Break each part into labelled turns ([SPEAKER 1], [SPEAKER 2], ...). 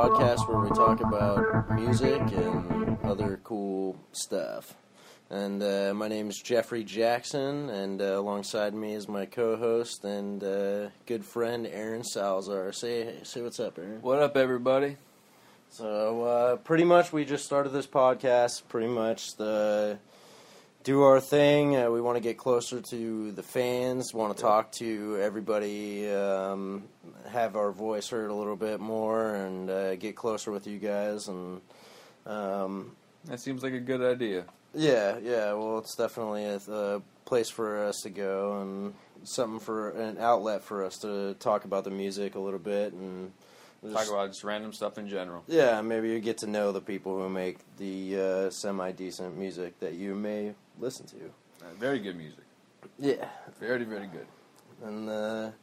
[SPEAKER 1] podcast where we talk about music and other cool stuff. And my name is Jeffrey Jackson, and alongside me is my co-host and good friend Aaron Salazar. Say what's up, Aaron.
[SPEAKER 2] What up, everybody?
[SPEAKER 1] So pretty much we just started this podcast. Pretty much do our thing. We want to get closer to the fans. Want to talk to everybody. Have our voice heard a little bit more, and get closer with you guys. And
[SPEAKER 2] That seems like a good idea.
[SPEAKER 1] Yeah. Well, it's definitely a place for us to go, and something for an outlet for us to talk about the music a little bit and
[SPEAKER 2] Talk about just random stuff in general.
[SPEAKER 1] Yeah, maybe you get to know the people who make the semi-decent music that you may listen to.
[SPEAKER 2] Very good music.
[SPEAKER 1] Yeah.
[SPEAKER 2] Very, very good.
[SPEAKER 1] And,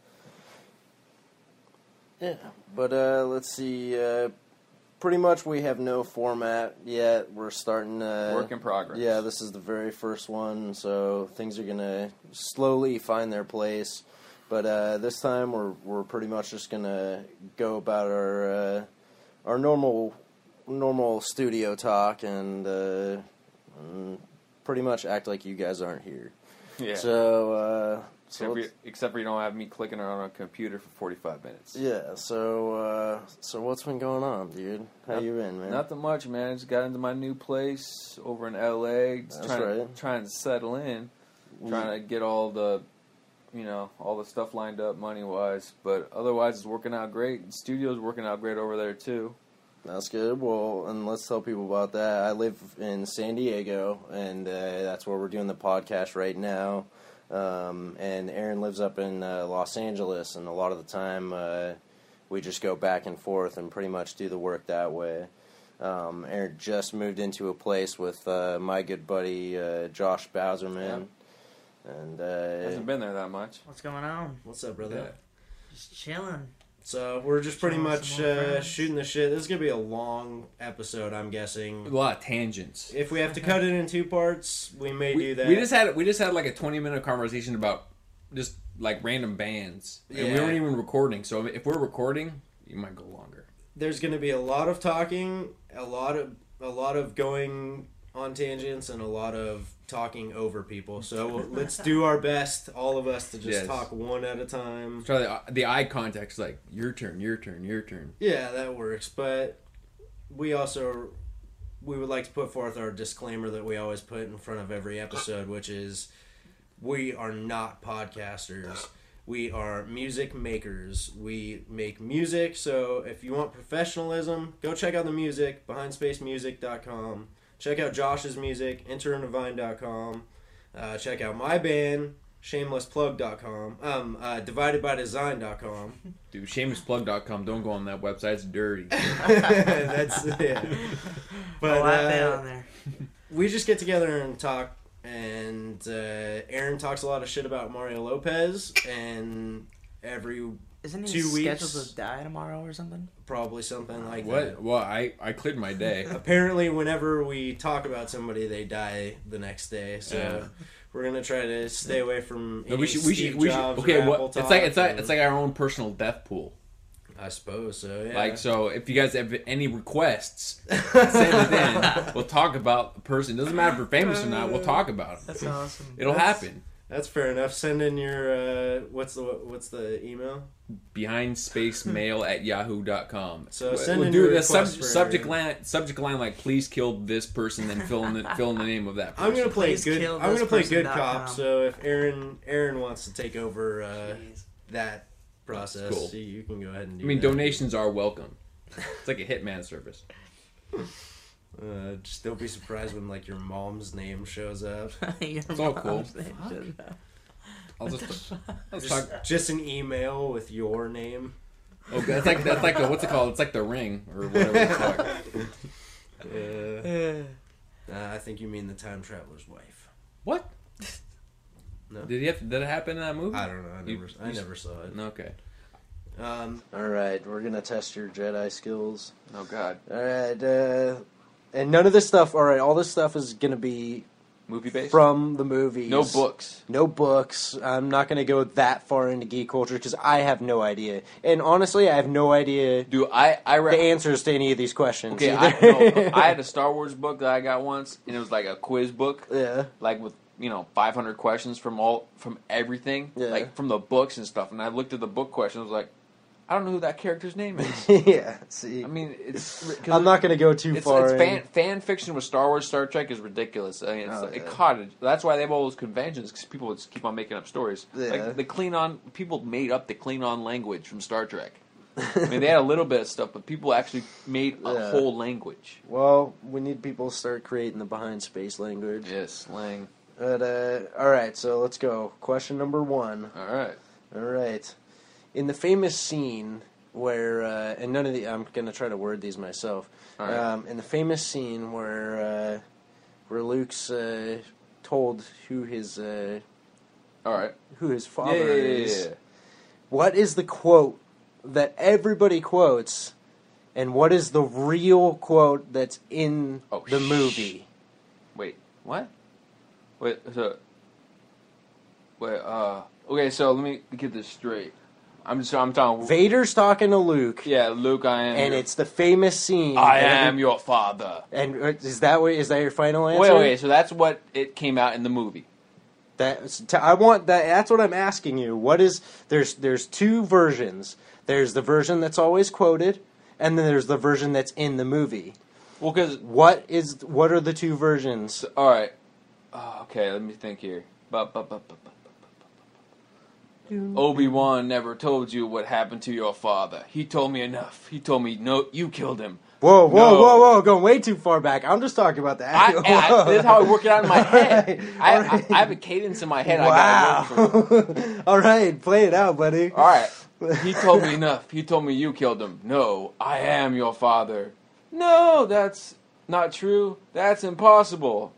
[SPEAKER 1] yeah. But, let's see. Pretty much we have no format yet. We're starting...
[SPEAKER 2] Work in progress.
[SPEAKER 1] Yeah, this is the very first one, so things are going to slowly find their place. But this time we're pretty much just gonna go about our normal studio talk and pretty much act like you guys aren't here.
[SPEAKER 2] Yeah.
[SPEAKER 1] So
[SPEAKER 2] except for you don't have me clicking on a computer for 45 minutes.
[SPEAKER 1] Yeah. So what's been going on, dude? How you been, man?
[SPEAKER 2] Nothing much, man. Just got into my new place over in LA.
[SPEAKER 1] That's
[SPEAKER 2] trying to settle in. Trying to get all the stuff lined up money-wise, but otherwise it's working out great. The studio's working out great over there, too.
[SPEAKER 1] That's good. Well, and let's tell people about that. I live in San Diego, and that's where we're doing the podcast right now. And Aaron lives up in Los Angeles, and a lot of the time we just go back and forth and pretty much do the work that way. Aaron just moved into a place with my good buddy Josh Bowserman.
[SPEAKER 2] Yeah.
[SPEAKER 1] And
[SPEAKER 2] Hasn't been there that much.
[SPEAKER 3] What's going on?
[SPEAKER 4] What's up, brother?
[SPEAKER 2] Yeah.
[SPEAKER 3] Just chilling.
[SPEAKER 4] So we're just pretty
[SPEAKER 3] Chilling with
[SPEAKER 4] much
[SPEAKER 3] some old friends.
[SPEAKER 4] shooting the shit. This is gonna be a long episode, I'm guessing.
[SPEAKER 2] A lot of tangents.
[SPEAKER 4] If we have to cut it in two parts, we may do that.
[SPEAKER 5] We just had like a 20-minute conversation about just like random bands, and we
[SPEAKER 4] Yeah.
[SPEAKER 5] weren't even recording. So if we're recording, you might go longer.
[SPEAKER 4] There's gonna be a lot of talking, a lot of going on tangents, and a lot of talking over people. So let's do our best, all of us, to just
[SPEAKER 5] Yes.
[SPEAKER 4] talk one at a time.
[SPEAKER 5] Try the eye contact, like your turn, your turn, your turn.
[SPEAKER 4] Yeah, that works. But we would like to put forth our disclaimer that we always put in front of every episode, which is we are not podcasters. We are music makers. We make music, so if you want professionalism, go check out the music, BehindSpaceMusic.com. Check out Josh's music, EnterInTheVine.com. Check out my band, ShamelessPlug.com. DividedByDesign.com.
[SPEAKER 5] Dude, shamelessplug.com. Don't go on that website. It's dirty.
[SPEAKER 4] That's yeah. But
[SPEAKER 3] I've been on there.
[SPEAKER 4] we just get together and talk, and Aaron talks a lot of shit about Mario Lopez, and
[SPEAKER 3] Isn't
[SPEAKER 4] 2
[SPEAKER 3] he
[SPEAKER 4] weeks.
[SPEAKER 3] scheduled to die tomorrow or something?
[SPEAKER 4] probably something like
[SPEAKER 5] What?
[SPEAKER 4] that.
[SPEAKER 5] Well, I cleared my day.
[SPEAKER 4] Apparently, whenever we talk about somebody, they die the next day. So
[SPEAKER 5] Yeah.
[SPEAKER 4] we're gonna try to stay away from.
[SPEAKER 5] No,
[SPEAKER 4] any
[SPEAKER 5] we should.
[SPEAKER 4] Steve Jobs or
[SPEAKER 5] Okay,
[SPEAKER 4] Apple
[SPEAKER 5] what?
[SPEAKER 4] talk,
[SPEAKER 5] It's
[SPEAKER 4] and-
[SPEAKER 5] like our own personal death pool.
[SPEAKER 4] I suppose so. Yeah.
[SPEAKER 5] Like, so if you guys have any requests, send it in. We'll talk about the person. Doesn't matter if we're famous or not. We'll talk about them.
[SPEAKER 3] That's awesome.
[SPEAKER 5] It'll happen.
[SPEAKER 4] That's fair enough. Send in your what's the email?
[SPEAKER 5] BehindSpaceMail@yahoo.com.
[SPEAKER 4] So send in
[SPEAKER 5] do
[SPEAKER 4] your
[SPEAKER 5] the
[SPEAKER 4] request for
[SPEAKER 5] subject line like please kill this person, then fill in the name of that person.
[SPEAKER 4] I'm gonna play
[SPEAKER 3] Please
[SPEAKER 4] good.
[SPEAKER 3] kill
[SPEAKER 4] I'm
[SPEAKER 3] this
[SPEAKER 4] gonna play good
[SPEAKER 3] person.com.
[SPEAKER 4] cop. So if Aaron wants to take over
[SPEAKER 3] Jeez.
[SPEAKER 4] that process,
[SPEAKER 5] Cool.
[SPEAKER 4] you can go ahead and do
[SPEAKER 5] I mean,
[SPEAKER 4] that.
[SPEAKER 5] donations are welcome. It's like a hitman service.
[SPEAKER 4] Just don't be surprised when like your mom's name shows up.
[SPEAKER 3] It's
[SPEAKER 5] all cool. I'll just talk.
[SPEAKER 4] Just an email with your name.
[SPEAKER 5] Oh, that's like the what's it called? It's like the Ring or whatever it's called.
[SPEAKER 4] I think you mean the time traveler's wife.
[SPEAKER 5] What?
[SPEAKER 4] No.
[SPEAKER 5] Did it happen in that movie?
[SPEAKER 4] I don't know. I never saw it.
[SPEAKER 5] Okay.
[SPEAKER 1] all right, we're gonna test your Jedi skills.
[SPEAKER 2] Oh, God.
[SPEAKER 1] All right, and none of this stuff. All right, all this stuff is gonna be
[SPEAKER 2] Movie based?
[SPEAKER 1] from the movies.
[SPEAKER 2] No books.
[SPEAKER 1] No books. I'm not going to go that far into geek culture because I have no idea. And honestly, I have no idea
[SPEAKER 2] Dude, I
[SPEAKER 1] the
[SPEAKER 2] read.
[SPEAKER 1] answers to any of these questions.
[SPEAKER 2] Okay,
[SPEAKER 1] either.
[SPEAKER 2] I had a Star Wars book that I got once, and it was like a quiz book,
[SPEAKER 1] Yeah.
[SPEAKER 2] like with 500 questions from everything,
[SPEAKER 1] Yeah.
[SPEAKER 2] like from the books and stuff. And I looked at the book questions, I was like, I don't know who that character's name is.
[SPEAKER 1] Yeah. See,
[SPEAKER 2] I mean, it's.
[SPEAKER 1] I'm not going to go too far.
[SPEAKER 2] It's fan fiction with Star Wars, Star Trek is ridiculous. I mean, it caught it. That's why they have all those conventions because people would just keep on making up stories.
[SPEAKER 1] Yeah.
[SPEAKER 2] Like the Klingon, people made up the Klingon language from Star Trek. I mean, they had a little bit of stuff, but people actually made a whole language.
[SPEAKER 1] Well, we need people to start creating the behind space language.
[SPEAKER 2] Yes, slang.
[SPEAKER 1] But, all right, so let's go. Question number 1.
[SPEAKER 2] All right.
[SPEAKER 1] All right. In the famous scene where, and none of the, I'm going to try to word these myself.
[SPEAKER 2] All right.
[SPEAKER 1] In the famous scene where Luke's told who his
[SPEAKER 2] All right.
[SPEAKER 1] father
[SPEAKER 2] Yeah.
[SPEAKER 1] is, what is the quote that everybody quotes, and what is the real quote that's in the movie?
[SPEAKER 2] Wait, what? Okay, so let me get this straight. I'm talking.
[SPEAKER 1] Vader's talking to Luke.
[SPEAKER 2] Yeah, Luke, I am.
[SPEAKER 1] And it's the famous scene.
[SPEAKER 2] I am your father.
[SPEAKER 1] And is that your final answer?
[SPEAKER 2] Wait. So that's what it came out in the movie.
[SPEAKER 1] I want that. That's what I'm asking you. What is there's two versions. There's the version that's always quoted, and then there's the version that's in the movie.
[SPEAKER 2] Well, because
[SPEAKER 1] what are the two versions?
[SPEAKER 2] All right. Okay, let me think here. Obi-Wan never told you what happened to your father. He told me enough. He told me, no, you killed him.
[SPEAKER 1] Whoa, going way too far back. I'm just talking about that.
[SPEAKER 2] This is how I work it out in my head.
[SPEAKER 1] All right.
[SPEAKER 2] I have a cadence in my head.
[SPEAKER 1] Wow.
[SPEAKER 2] I gotta work from.
[SPEAKER 1] All right, play it out, buddy.
[SPEAKER 2] All right. He told me enough. He told me you killed him. No, I am your father. No, that's not true. That's impossible.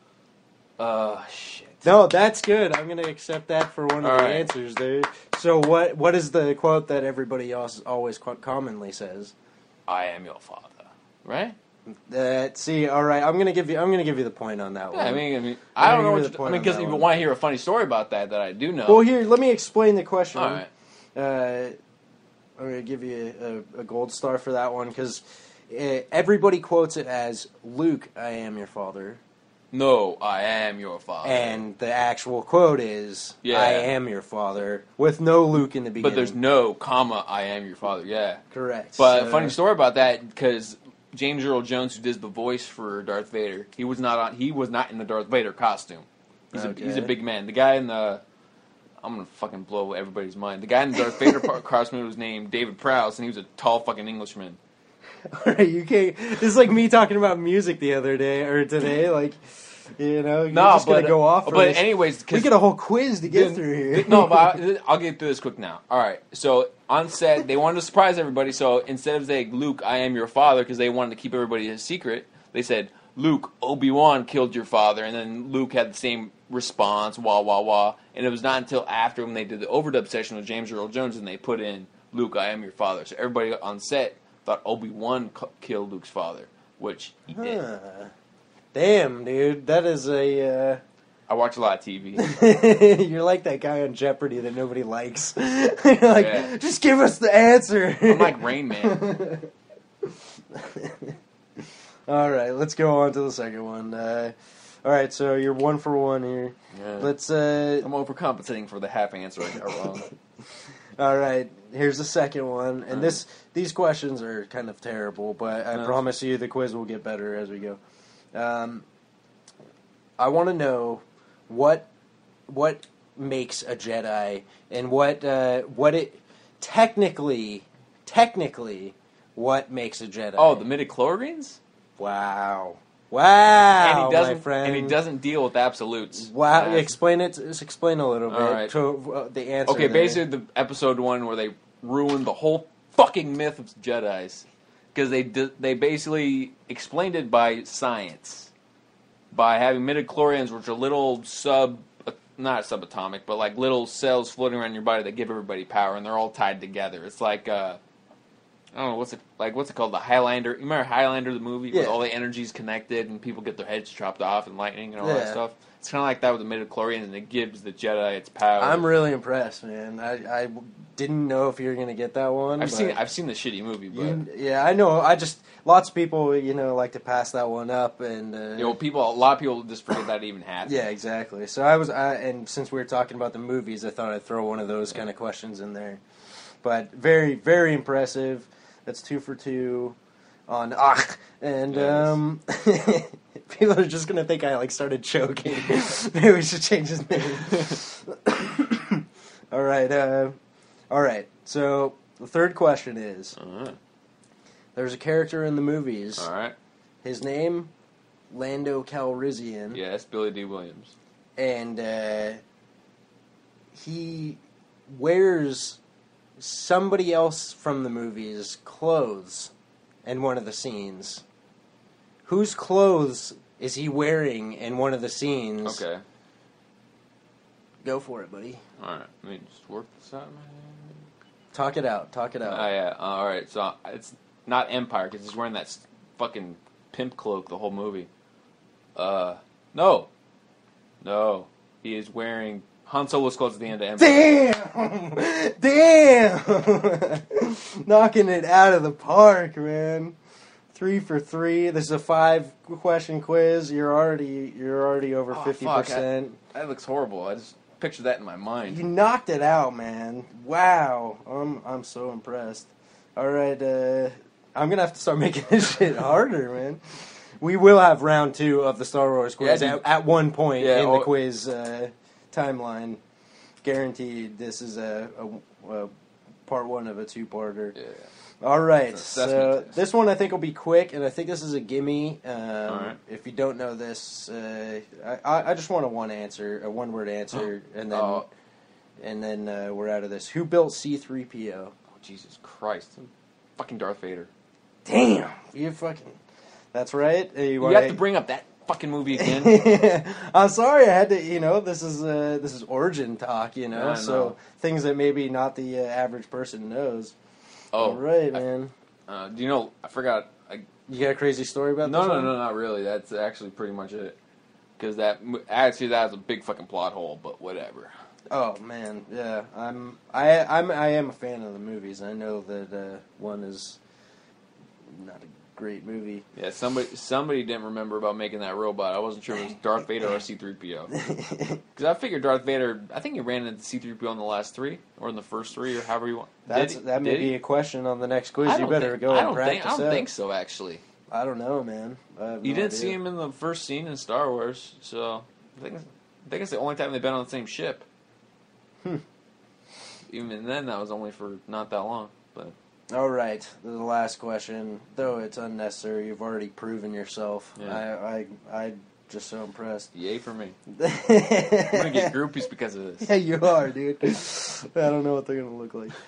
[SPEAKER 2] Shit.
[SPEAKER 1] No, that's good. I'm going to accept that for one of
[SPEAKER 2] All
[SPEAKER 1] the
[SPEAKER 2] right.
[SPEAKER 1] answers there. So what is the quote that everybody else always commonly says?
[SPEAKER 2] I am your father. Right?
[SPEAKER 1] See, all right, I'm gonna give you the point on that one.
[SPEAKER 2] Yeah, I mean, I don't know what
[SPEAKER 1] point
[SPEAKER 2] because
[SPEAKER 1] on
[SPEAKER 2] if
[SPEAKER 1] that
[SPEAKER 2] you
[SPEAKER 1] one.
[SPEAKER 2] want to hear a funny story about that I do know.
[SPEAKER 1] Well, here, let me explain the question.
[SPEAKER 2] All right.
[SPEAKER 1] I'm gonna give you a gold star for that one because everybody quotes it as Luke, I am your father.
[SPEAKER 2] No, I am your father.
[SPEAKER 1] And the actual quote is,
[SPEAKER 2] Yeah.
[SPEAKER 1] I am your father, with no Luke in the beginning.
[SPEAKER 2] But there's no comma, I am your father. Yeah.
[SPEAKER 1] Correct.
[SPEAKER 2] But funny story about that because James Earl Jones, who does the voice for Darth Vader, he was not in the Darth Vader costume. He's a big man. The guy in the I'm gonna fucking blow everybody's mind. The guy in the Darth Vader costume was named David Prowse, and he was a tall fucking Englishman.
[SPEAKER 1] All right, you can't. This is like me talking about music the other day or today. Like, you know, you're just gonna go off.
[SPEAKER 2] But
[SPEAKER 1] this.
[SPEAKER 2] anyways,
[SPEAKER 1] we get a whole quiz to get through here.
[SPEAKER 2] No, but I'll get through this quick now. All right. So on set, they wanted to surprise everybody. So instead of saying Luke, I am your father, because they wanted to keep everybody a secret, they said Luke, Obi-Wan killed your father, and then Luke had the same response, wah wah wah. And it was not until after when they did the overdub session with James Earl Jones and they put in Luke, I am your father. So everybody on set thought Obi-Wan killed Luke's father, which he did.
[SPEAKER 1] Damn, dude, that is a.
[SPEAKER 2] I watch a lot of TV.
[SPEAKER 1] You're like that guy on Jeopardy that nobody likes. You're like, just give us the answer.
[SPEAKER 2] I'm like Rain Man.
[SPEAKER 1] All right, let's go on to the second one. All right, so you're 1 for 1 here.
[SPEAKER 2] Yeah.
[SPEAKER 1] Let's.
[SPEAKER 2] I'm overcompensating for the half answer I got wrong.
[SPEAKER 1] All right, here's the second one, and these questions are kind of terrible, but I promise you the quiz will get better as we go. I want to know what makes a Jedi, and what it technically what makes a Jedi.
[SPEAKER 2] Oh, the midichlorians?
[SPEAKER 1] Wow,
[SPEAKER 2] my
[SPEAKER 1] friend.
[SPEAKER 2] And he doesn't deal with absolutes.
[SPEAKER 1] Wow, explain it. Just explain a little bit.
[SPEAKER 2] All right.
[SPEAKER 1] To, the answer.
[SPEAKER 2] Okay,
[SPEAKER 1] there.
[SPEAKER 2] basically the episode 1 where they ruined the whole fucking myth of Jedis. Because they basically explained it by science. By having midichlorians, which are little not subatomic, but like little cells floating around your body that give everybody power, and they're all tied together. It's like, I don't know, what's it, like what's it called, the Highlander. You remember Highlander, the movie,
[SPEAKER 1] Yeah.
[SPEAKER 2] where all the energy's connected and people get their heads chopped off and lightning and all that
[SPEAKER 1] Yeah.
[SPEAKER 2] stuff. It's kind of like that with the midichlorians, and it gives the Jedi its power.
[SPEAKER 1] I'm really impressed, man. I didn't know if you were gonna get that one.
[SPEAKER 2] I've
[SPEAKER 1] but
[SPEAKER 2] seen the shitty movie, but
[SPEAKER 1] yeah, I know. Lots of people, like to pass that one up, and
[SPEAKER 2] a lot of people just forget that it even happened.
[SPEAKER 1] yeah, exactly. So and since we were talking about the movies, I thought I'd throw one of those kind of questions in there. But very, very impressive. That's 2 for 2 on and people are just gonna think I started choking. Maybe we should change his name. All right. So the third question is:
[SPEAKER 2] Alright.
[SPEAKER 1] there's a character in the movies.
[SPEAKER 2] Alright.
[SPEAKER 1] His name, Lando Calrissian.
[SPEAKER 2] Yes, Billy D. Williams.
[SPEAKER 1] And he wears somebody else from the movie's clothes in one of the scenes. Whose clothes is he wearing in one of the scenes?
[SPEAKER 2] Okay.
[SPEAKER 1] Go for it, buddy.
[SPEAKER 2] Alright. Let me just work this out in my head.
[SPEAKER 1] Talk it out.
[SPEAKER 2] Oh, yeah. Alright. So it's not Empire, because he's wearing that fucking pimp cloak the whole movie. No. He is wearing Han Solo's clothes at the end of Empire.
[SPEAKER 1] Damn! Knocking it out of the park, man. 3 for 3. This is a 5-question quiz. You're already over 50%.
[SPEAKER 2] That looks horrible. I just picture that in my mind.
[SPEAKER 1] You knocked it out, man. Wow. I'm so impressed. All right, I'm going to have to start making this shit harder, man. We will have round 2 of the Star Wars quiz
[SPEAKER 2] Yeah,
[SPEAKER 1] at one point
[SPEAKER 2] Yeah,
[SPEAKER 1] in the quiz timeline. Guaranteed this is a part 1 of a 2-parter.
[SPEAKER 2] Yeah.
[SPEAKER 1] All right,
[SPEAKER 2] Assessment
[SPEAKER 1] so
[SPEAKER 2] test.
[SPEAKER 1] this one I think will be quick, and I think this is a gimme.
[SPEAKER 2] right.
[SPEAKER 1] If you don't know this, I just want a one-word answer, and then
[SPEAKER 2] Oh.
[SPEAKER 1] we're out of this. Who built C-3PO?
[SPEAKER 2] Oh, Jesus Christ. Fucking Darth Vader.
[SPEAKER 1] Damn, you fucking. That's right.
[SPEAKER 2] You have to bring up that fucking movie again.
[SPEAKER 1] I'm sorry, I had to. This is origin talk.
[SPEAKER 2] I know.
[SPEAKER 1] So things that maybe not the average person knows.
[SPEAKER 2] Oh.
[SPEAKER 1] All right, man.
[SPEAKER 2] Do you know, I forgot.
[SPEAKER 1] You got a crazy story about
[SPEAKER 2] No,
[SPEAKER 1] this?
[SPEAKER 2] no, not really. That's actually pretty much it. Because that was a big fucking plot hole, but whatever.
[SPEAKER 1] Oh man, yeah. I am a fan of the movies. I know that one is not a great movie.
[SPEAKER 2] Yeah, somebody didn't remember about making that robot. I wasn't sure if it was Darth Vader or C-3PO. Because I figured Darth Vader, I think he ran into C-3PO in the last 3, or in the first 3, or however you want.
[SPEAKER 1] That may be a question on the next quiz. You better go
[SPEAKER 2] I
[SPEAKER 1] and
[SPEAKER 2] don't
[SPEAKER 1] practice
[SPEAKER 2] think, I don't
[SPEAKER 1] out.
[SPEAKER 2] think so, actually.
[SPEAKER 1] I don't know, man.
[SPEAKER 2] You didn't see him in the first scene in Star Wars, so I think it's the only time they've been on the same ship. Even then, that was only for not that long. But
[SPEAKER 1] All right, the last question. Though it's unnecessary, you've already proven yourself.
[SPEAKER 2] Yeah.
[SPEAKER 1] I just so impressed.
[SPEAKER 2] yay for me. I'm gonna get groupies because of this.
[SPEAKER 1] Yeah, you are, dude. I don't know what they're gonna look like.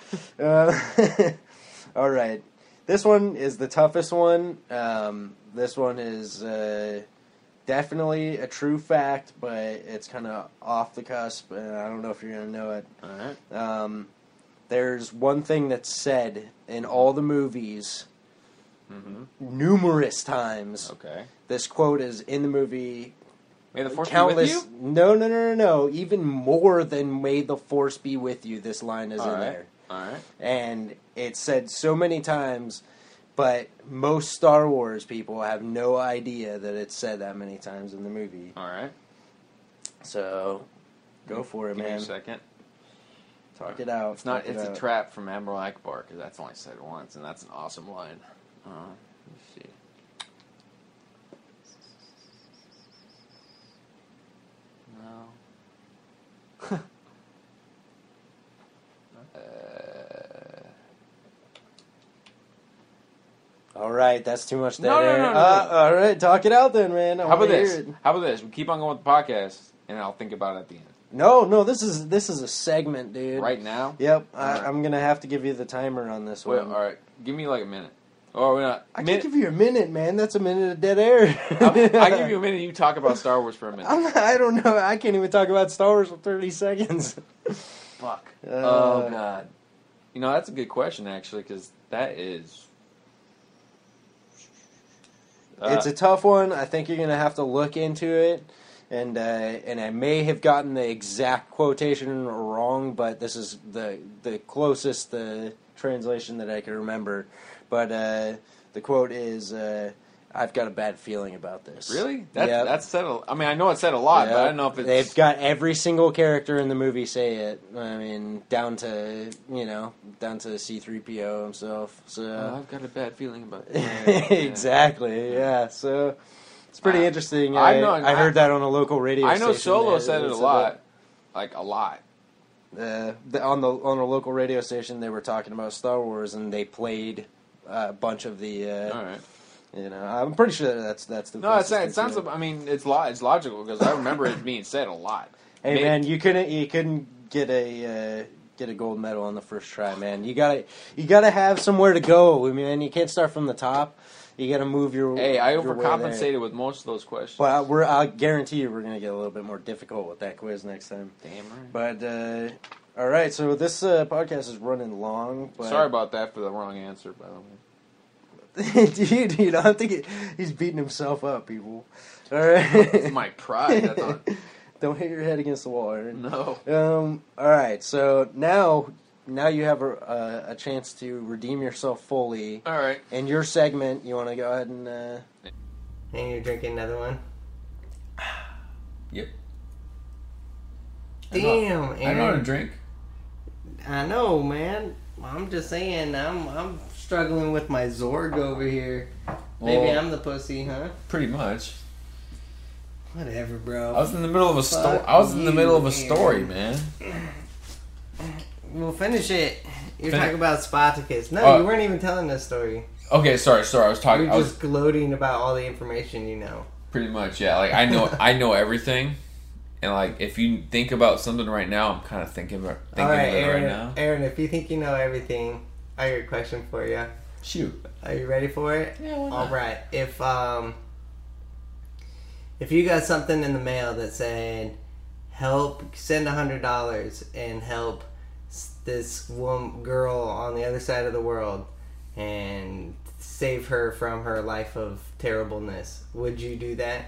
[SPEAKER 1] All right, this one is the toughest one. This one is definitely a true fact, but it's kind of off the cusp, and I don't know if you're gonna know it.
[SPEAKER 2] All right.
[SPEAKER 1] There's one thing that's said in all the movies numerous times.
[SPEAKER 2] Okay.
[SPEAKER 1] This quote is in the movie.
[SPEAKER 2] May the Force
[SPEAKER 1] Countless.
[SPEAKER 2] be with you?
[SPEAKER 1] No. Even more than "May the Force be with you." This line is in there,
[SPEAKER 2] All right.
[SPEAKER 1] and it's said so many times. But most Star Wars people have no idea that it's said that many times in the movie.
[SPEAKER 2] All right.
[SPEAKER 1] So, go for it,
[SPEAKER 2] Give me
[SPEAKER 1] man.
[SPEAKER 2] a second.
[SPEAKER 1] Talk it out.
[SPEAKER 2] It's not.
[SPEAKER 1] Talk it
[SPEAKER 2] It's a
[SPEAKER 1] out.
[SPEAKER 2] trap from Admiral Akbar because that's only said once, and that's an awesome line. Let's see. No.
[SPEAKER 1] All right, that's too much dead
[SPEAKER 2] No, no,
[SPEAKER 1] air.
[SPEAKER 2] no, no.
[SPEAKER 1] All right, talk it out then, man. I
[SPEAKER 2] How about
[SPEAKER 1] wanna hear
[SPEAKER 2] this?
[SPEAKER 1] it.
[SPEAKER 2] How about this? We keep on going with the podcast, and I'll think about it at the end.
[SPEAKER 1] No, this is a segment, dude.
[SPEAKER 2] Right now?
[SPEAKER 1] Yep,
[SPEAKER 2] Alright.
[SPEAKER 1] I'm gonna have to give you the timer on this
[SPEAKER 2] Wait,
[SPEAKER 1] one.
[SPEAKER 2] all right. Give me like a minute. Or we're not.
[SPEAKER 1] I can give you a minute, man. That's a minute of dead air.
[SPEAKER 2] I give you a minute. You talk about Star Wars for a minute.
[SPEAKER 1] I don't know. I can't even talk about Star Wars for 30 seconds.
[SPEAKER 2] Fuck. Oh god. You know, that's a good question actually, because that is
[SPEAKER 1] It's a tough one. I think you're gonna have to look into it, and I may have gotten the exact quotation wrong, but this is the closest translation that I can remember. But the quote is, "I've got a bad feeling about this."
[SPEAKER 2] Really?
[SPEAKER 1] Yep.
[SPEAKER 2] That's said. I mean, I know it said a lot, but I
[SPEAKER 1] Yep.
[SPEAKER 2] don't know if it's.
[SPEAKER 1] They've got every single character in the movie say it. I mean, down to C-3PO himself. So
[SPEAKER 2] Oh, I've got a bad feeling about it.
[SPEAKER 1] exactly, yeah. So it's pretty interesting.
[SPEAKER 2] I
[SPEAKER 1] I
[SPEAKER 2] know-
[SPEAKER 1] I heard that on a local radio.
[SPEAKER 2] I know
[SPEAKER 1] station
[SPEAKER 2] Solo
[SPEAKER 1] there.
[SPEAKER 2] said it a lot, like a lot.
[SPEAKER 1] On a local radio station, they were talking about Star Wars, and they played a bunch of the.
[SPEAKER 2] All right.
[SPEAKER 1] I'm pretty sure that's the.
[SPEAKER 2] No,
[SPEAKER 1] closest
[SPEAKER 2] it
[SPEAKER 1] thing
[SPEAKER 2] sounds.
[SPEAKER 1] to it.
[SPEAKER 2] I mean, it's logical because I remember it being said a lot.
[SPEAKER 1] Hey
[SPEAKER 2] Maybe-
[SPEAKER 1] man, you couldn't get a gold medal on the first try, man. You gotta have somewhere to go. I mean, you can't start from the top. You gotta move your.
[SPEAKER 2] Hey, I
[SPEAKER 1] your way there.
[SPEAKER 2] overcompensated with most of those questions.
[SPEAKER 1] But I guarantee you, we're gonna get a little bit more difficult with that quiz next time.
[SPEAKER 2] Damn right.
[SPEAKER 1] But all right, so this podcast is running long. But
[SPEAKER 2] Sorry about that for the wrong answer, by the way.
[SPEAKER 1] dude, I think he's beating himself up, people. All right,
[SPEAKER 2] My pride. That's on.
[SPEAKER 1] don't hit your head against the wall, Aaron.
[SPEAKER 2] No.
[SPEAKER 1] All right. So now you have a chance to redeem yourself fully.
[SPEAKER 2] All right.
[SPEAKER 1] In your segment, you want to go ahead and.
[SPEAKER 3] And you're drinking another one?
[SPEAKER 5] Yep.
[SPEAKER 3] Damn,
[SPEAKER 5] I know how to
[SPEAKER 3] Aaron.
[SPEAKER 5] drink.
[SPEAKER 3] I know, man. I'm just saying, I'm struggling with my Zorg over here. Maybe
[SPEAKER 5] Well-
[SPEAKER 3] I'm the pussy, huh?
[SPEAKER 5] Pretty much.
[SPEAKER 3] Whatever, bro.
[SPEAKER 5] I was in the middle of a story.
[SPEAKER 3] Fuck
[SPEAKER 5] I was in the middle of a
[SPEAKER 3] you,
[SPEAKER 5] story,
[SPEAKER 3] Aaron.
[SPEAKER 5] man.
[SPEAKER 3] We'll finish it. You're
[SPEAKER 5] Fin-
[SPEAKER 3] talking about Spartacus. No,
[SPEAKER 5] Oh.
[SPEAKER 3] you weren't even telling this story.
[SPEAKER 5] Okay, sorry. I was talking.
[SPEAKER 3] You're
[SPEAKER 5] I was
[SPEAKER 3] just gloating about all the information you know.
[SPEAKER 5] pretty much, yeah. Like I know everything, and like if you think about something right now, I'm kind of thinking
[SPEAKER 3] All
[SPEAKER 5] of
[SPEAKER 3] right,
[SPEAKER 5] it
[SPEAKER 3] Aaron.
[SPEAKER 5] right now.
[SPEAKER 3] Aaron, if you think you know everything, I got a question for you.
[SPEAKER 5] Shoot.
[SPEAKER 3] Are you ready for it?
[SPEAKER 5] Yeah. Why
[SPEAKER 3] All
[SPEAKER 5] not?
[SPEAKER 3] right. If you got something in the mail that said, "Help, send $100 and help this girl on the other side of the world and save her from her life of terribleness," would you do that?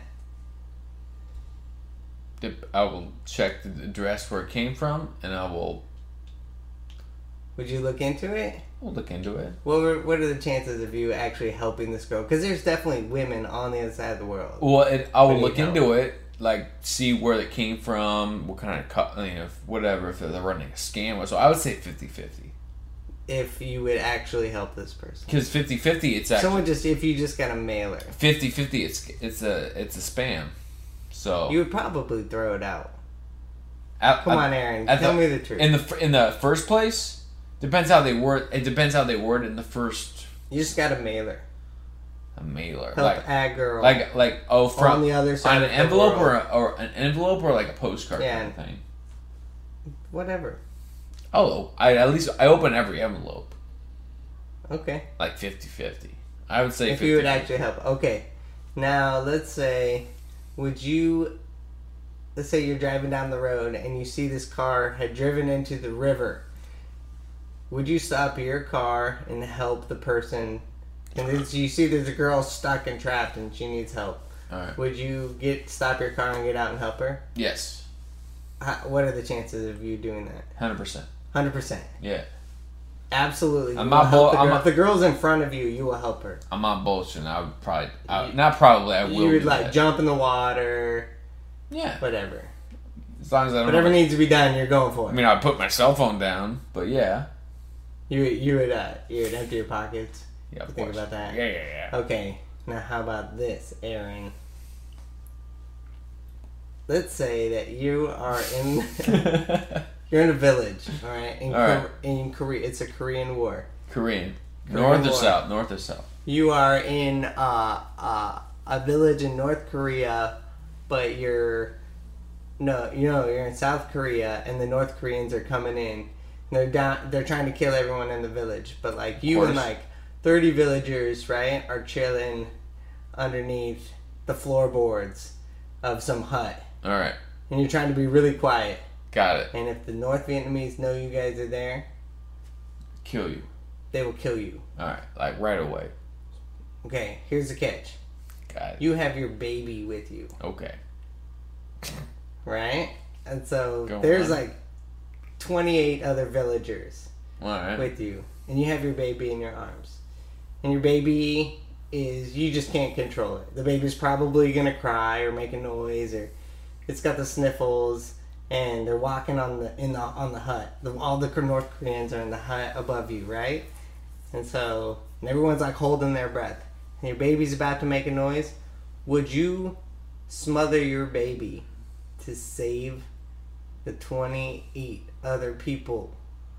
[SPEAKER 5] I will check the address where it came from, and I will
[SPEAKER 3] Would you look into it?
[SPEAKER 5] we'll look into it.
[SPEAKER 3] What are the chances of you actually helping this girl? Because there's definitely women on the other side of the world.
[SPEAKER 5] Well, I will
[SPEAKER 3] What do you
[SPEAKER 5] look
[SPEAKER 3] know?
[SPEAKER 5] into it, like see where it came from, what kind of whatever. If they're running a scam, so I would say 50-50.
[SPEAKER 3] If you would actually help this person.
[SPEAKER 5] Because 50-50, it's actually
[SPEAKER 3] If you just got a mailer,
[SPEAKER 5] 50-50. It's a spam. So
[SPEAKER 3] you would probably throw it out.
[SPEAKER 5] at-
[SPEAKER 3] Come on, Aaron.
[SPEAKER 5] at
[SPEAKER 3] Tell me the truth.
[SPEAKER 5] in the first place, depends how they word. It depends how they word it in the first
[SPEAKER 3] You just got a mailer.
[SPEAKER 5] a mailer,
[SPEAKER 3] Help a girl.
[SPEAKER 5] like oh from
[SPEAKER 3] on the other side
[SPEAKER 5] on
[SPEAKER 3] of
[SPEAKER 5] an
[SPEAKER 3] the
[SPEAKER 5] envelope
[SPEAKER 3] world.
[SPEAKER 5] or an envelope or like a postcard
[SPEAKER 3] Yeah.
[SPEAKER 5] kind of thing.
[SPEAKER 3] Whatever.
[SPEAKER 5] Oh, I open every envelope
[SPEAKER 3] Okay.
[SPEAKER 5] like 50-50. I would say
[SPEAKER 3] If you would
[SPEAKER 5] 50-50.
[SPEAKER 3] actually help. Okay. Now, let's say you're driving down the road and you see this car had driven into the river. Would you stop your car and help the person? And then you see there's a girl stuck and trapped and she needs help.
[SPEAKER 5] All right.
[SPEAKER 3] Would you stop your car and get out and help her?
[SPEAKER 5] Yes,
[SPEAKER 3] What are the chances of you doing that?
[SPEAKER 5] 100%.
[SPEAKER 3] 100%.
[SPEAKER 5] Yeah,
[SPEAKER 3] Absolutely. You
[SPEAKER 5] I'm
[SPEAKER 3] will
[SPEAKER 5] not
[SPEAKER 3] help the
[SPEAKER 5] I'm
[SPEAKER 3] girl.
[SPEAKER 5] not-
[SPEAKER 3] If the girl's in front of you, you will help her.
[SPEAKER 5] I'm not bullshitting. I would probably, not probably. I will.
[SPEAKER 3] You would
[SPEAKER 5] do
[SPEAKER 3] like
[SPEAKER 5] that.
[SPEAKER 3] jump in the water,
[SPEAKER 5] Yeah,
[SPEAKER 3] whatever.
[SPEAKER 5] as long as I don't.
[SPEAKER 3] Whatever needs to be done, you're going for
[SPEAKER 5] I
[SPEAKER 3] it.
[SPEAKER 5] mean, I put my cell phone down, but yeah,
[SPEAKER 3] You would empty your pockets.
[SPEAKER 5] yeah, of
[SPEAKER 3] Think
[SPEAKER 5] course.
[SPEAKER 3] about that.
[SPEAKER 5] Yeah.
[SPEAKER 3] Okay, now how about this, Aaron? Let's say that you are in you're in a village, all right?
[SPEAKER 5] All right.
[SPEAKER 3] In Korea, it's a Korean war.
[SPEAKER 5] Korean,
[SPEAKER 3] Korean
[SPEAKER 5] north or
[SPEAKER 3] War.
[SPEAKER 5] south? North or south?
[SPEAKER 3] You are in a village in North Korea, but you're in South Korea, and the North Koreans are coming in. They're trying to kill everyone in the village, but like you and
[SPEAKER 5] course.
[SPEAKER 3] like 30 villagers, right, are chilling underneath the floorboards of some hut,
[SPEAKER 5] All right,
[SPEAKER 3] and you're trying to be really quiet.
[SPEAKER 5] got it.
[SPEAKER 3] And if the North Vietnamese know you guys are there,
[SPEAKER 5] Kill you.
[SPEAKER 3] they will kill you.
[SPEAKER 5] All right, like right away.
[SPEAKER 3] Okay, here's the catch.
[SPEAKER 5] God.
[SPEAKER 3] You have your baby with you,
[SPEAKER 5] Okay.
[SPEAKER 3] right? And so
[SPEAKER 5] Go
[SPEAKER 3] there's
[SPEAKER 5] on.
[SPEAKER 3] like 28 other villagers
[SPEAKER 5] All right.
[SPEAKER 3] with you, and you have your baby in your arms, and your baby is, you just can't control it. The baby's probably gonna cry or make a noise, or it's got the sniffles, and they're walking on the hut. All the North Koreans are in the hut above you, right? And so and everyone's like holding their breath, and your baby's about to make a noise. Would you smother your baby to save the 28 other people?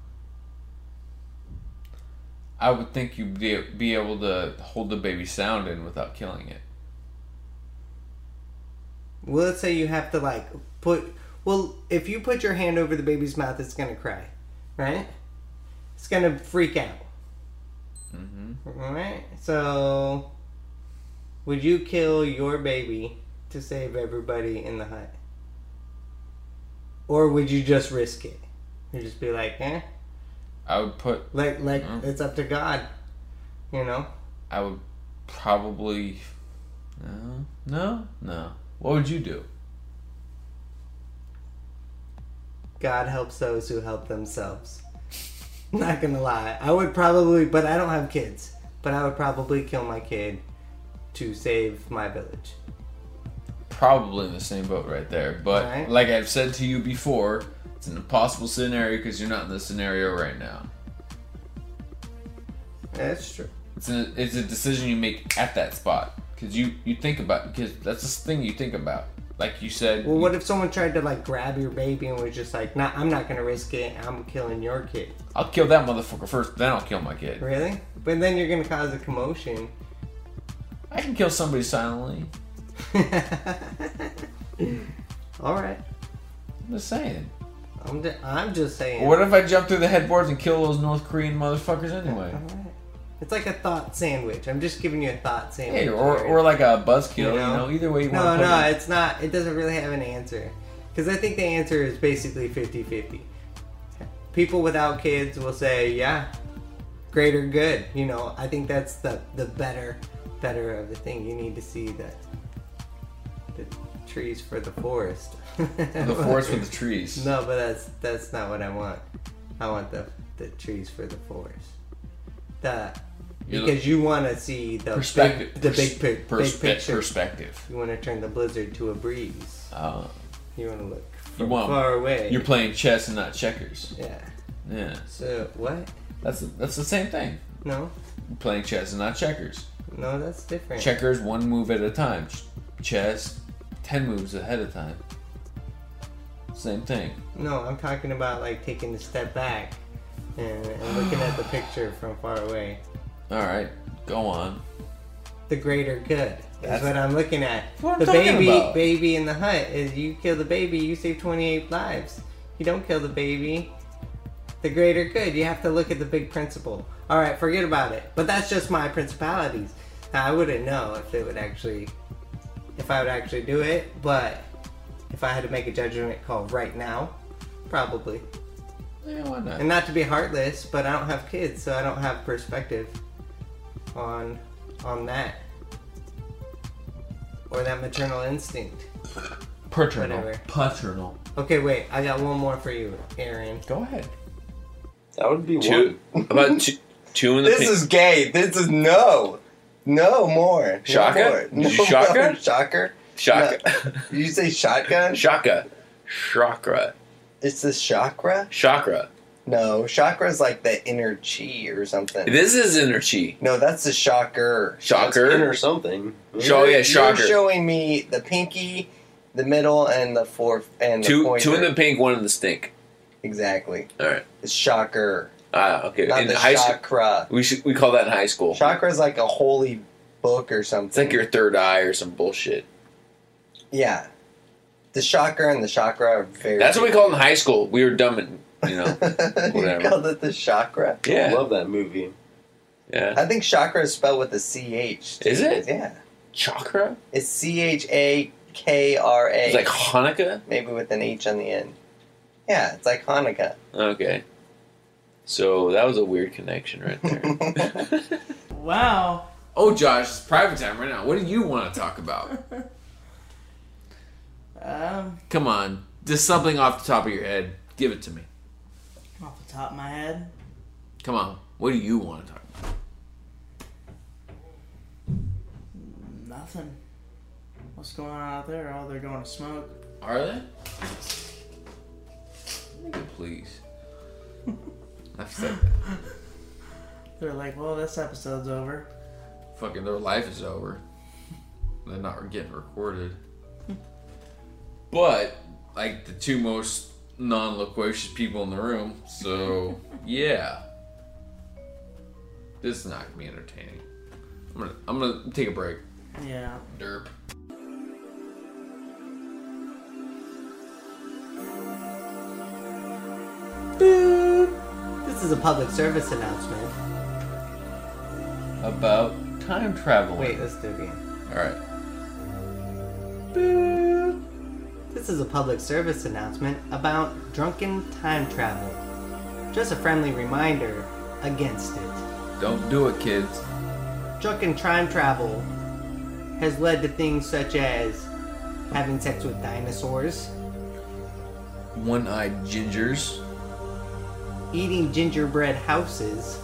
[SPEAKER 5] I would think you'd be able to hold the baby's sound in without killing it.
[SPEAKER 3] Well, let's say you have to like if you put your hand over the baby's mouth, it's gonna cry, right? It's gonna freak out.
[SPEAKER 5] Mm-hmm.
[SPEAKER 3] Alright? So, would you kill your baby to save everybody in the hut? Or would you just risk it? You just be like,
[SPEAKER 5] I would put.
[SPEAKER 3] it's up to God. You know?
[SPEAKER 5] I would probably. No. What would you do?
[SPEAKER 3] God helps those who help themselves. Not gonna lie. I would probably, but I don't have kids. But I would probably kill my kid to save my village.
[SPEAKER 5] Probably in the same boat right there. But
[SPEAKER 3] Right.
[SPEAKER 5] like I've said to you before, it's an impossible scenario because you're not in this scenario right now.
[SPEAKER 3] That's true.
[SPEAKER 5] It's a decision you make at that spot because you think about, because that's the thing you think about. Like you said.
[SPEAKER 3] Well, what if someone tried to like grab your baby and was just like, "Nah, I'm not gonna risk it. I'm killing your kid."
[SPEAKER 5] I'll kill that motherfucker first, then I'll kill my kid.
[SPEAKER 3] Really? But then you're gonna cause a commotion.
[SPEAKER 5] I can kill somebody silently.
[SPEAKER 3] All right.
[SPEAKER 5] I'm just saying.
[SPEAKER 3] I'm just saying.
[SPEAKER 5] What if I jump through the headboards and kill those North Korean motherfuckers anyway?
[SPEAKER 3] All right. It's like a thought sandwich. I'm just giving you a thought sandwich.
[SPEAKER 5] Hey, or like a buzzkill,
[SPEAKER 3] You know?
[SPEAKER 5] Either way you
[SPEAKER 3] No,
[SPEAKER 5] want to put it.
[SPEAKER 3] it's not. It doesn't really have an answer. Because I think the answer is basically 50-50. People without kids will say, yeah, greater good. I think that's the better of the thing. You need to see the trees for the forest.
[SPEAKER 5] The forest with the trees.
[SPEAKER 3] No, but that's not what I want. I want the trees for the forest. Because you want to see the
[SPEAKER 5] Perspective.
[SPEAKER 3] big picture.
[SPEAKER 5] Perspective.
[SPEAKER 3] You want to turn the blizzard to a breeze. You want to look from far away.
[SPEAKER 5] You're playing chess and not checkers.
[SPEAKER 3] Yeah.
[SPEAKER 5] Yeah.
[SPEAKER 3] So what?
[SPEAKER 5] That's the same thing.
[SPEAKER 3] No,
[SPEAKER 5] You're playing chess and not checkers.
[SPEAKER 3] no, that's different.
[SPEAKER 5] Checkers, one move at a time. Chess, 10 moves ahead of time. Same thing.
[SPEAKER 3] No, I'm talking about like taking a step back and looking at the picture from far away.
[SPEAKER 5] All right, go on.
[SPEAKER 3] The greater good. That's
[SPEAKER 5] That's
[SPEAKER 3] what I'm looking at.
[SPEAKER 5] what I'm
[SPEAKER 3] the
[SPEAKER 5] talking about.
[SPEAKER 3] baby in the hut is, you kill the baby, you save 28 lives. You don't kill the baby. The greater good. You have to look at the big principle. All right, forget about it. But that's just my principalities. I wouldn't know if I would actually do it. But if I had to make a judgment call right now, probably.
[SPEAKER 5] Yeah, why not?
[SPEAKER 3] And not to be heartless, but I don't have kids, so I don't have perspective on that. Or that maternal instinct.
[SPEAKER 5] Paternal.
[SPEAKER 3] Okay, wait. I got one more for you, Aaron.
[SPEAKER 5] Go ahead.
[SPEAKER 6] That would be
[SPEAKER 2] Two.
[SPEAKER 6] one.
[SPEAKER 2] About two in the
[SPEAKER 6] This
[SPEAKER 2] pink.
[SPEAKER 6] is gay. This is no more.
[SPEAKER 2] Shaka?
[SPEAKER 6] No more.
[SPEAKER 2] Did you shaka?
[SPEAKER 6] Shocker.
[SPEAKER 2] Shaka.
[SPEAKER 6] No. Did you say shotgun?
[SPEAKER 2] Shaka. Chakra.
[SPEAKER 6] It's the chakra?
[SPEAKER 2] Chakra.
[SPEAKER 6] No, chakra is like the inner chi or something.
[SPEAKER 2] This is inner chi.
[SPEAKER 6] No, that's the shocker.
[SPEAKER 2] Shocker.
[SPEAKER 7] In or something.
[SPEAKER 2] Show, yeah,
[SPEAKER 6] You're
[SPEAKER 2] shocker.
[SPEAKER 6] showing me the pinky, the middle, and the fourth, and the
[SPEAKER 2] Two
[SPEAKER 6] pointer.
[SPEAKER 2] in the pink, one in the stink.
[SPEAKER 6] Exactly.
[SPEAKER 2] All right.
[SPEAKER 6] It's shocker,
[SPEAKER 2] Okay.
[SPEAKER 6] not
[SPEAKER 2] In
[SPEAKER 6] the
[SPEAKER 2] high school,
[SPEAKER 6] chakra.
[SPEAKER 2] we call that in high school.
[SPEAKER 6] Chakra is like a holy book or something.
[SPEAKER 2] It's like your third eye or some bullshit.
[SPEAKER 6] Yeah. The chakra and the chakra are very...
[SPEAKER 2] That's what we called it in high school. We were dumb and,
[SPEAKER 6] You
[SPEAKER 2] whatever.
[SPEAKER 6] called it the chakra?
[SPEAKER 7] I
[SPEAKER 2] Yeah.
[SPEAKER 7] love that movie.
[SPEAKER 2] Yeah.
[SPEAKER 6] I think chakra is spelled with a CH.
[SPEAKER 2] Is it?
[SPEAKER 6] Yeah.
[SPEAKER 2] Chakra?
[SPEAKER 6] It's CHAKRA.
[SPEAKER 2] It's like Hanukkah?
[SPEAKER 6] Maybe with an H on the end. Yeah, it's like Hanukkah.
[SPEAKER 2] Okay. So that was a weird connection right there.
[SPEAKER 3] Wow.
[SPEAKER 5] Oh, Josh, it's private time right now. What do you want to talk about? Come on. Just something off the top of your head. Give it to me.
[SPEAKER 7] Off the top of my head.
[SPEAKER 5] Come on. What do you want to talk about?
[SPEAKER 7] Nothing. What's going on out there? Oh, they're going to smoke.
[SPEAKER 5] Are they? Nigga, please. I've said that.
[SPEAKER 7] They're like, well, this episode's over.
[SPEAKER 5] Fucking their life is over. They're not getting recorded. But, like, the two most non-loquacious people in the room, so, yeah. This is not gonna be entertaining. I'm gonna take a break.
[SPEAKER 7] Yeah.
[SPEAKER 5] Derp.
[SPEAKER 3] This is a public service announcement.
[SPEAKER 5] About time travel.
[SPEAKER 3] Wait, let's do it again.
[SPEAKER 5] Alright.
[SPEAKER 3] This is a public service announcement about drunken time travel. Just a friendly reminder against it.
[SPEAKER 5] Don't do it, kids.
[SPEAKER 3] Drunken time travel has led to things such as having sex with dinosaurs,
[SPEAKER 5] One-eyed gingers.
[SPEAKER 3] eating gingerbread houses,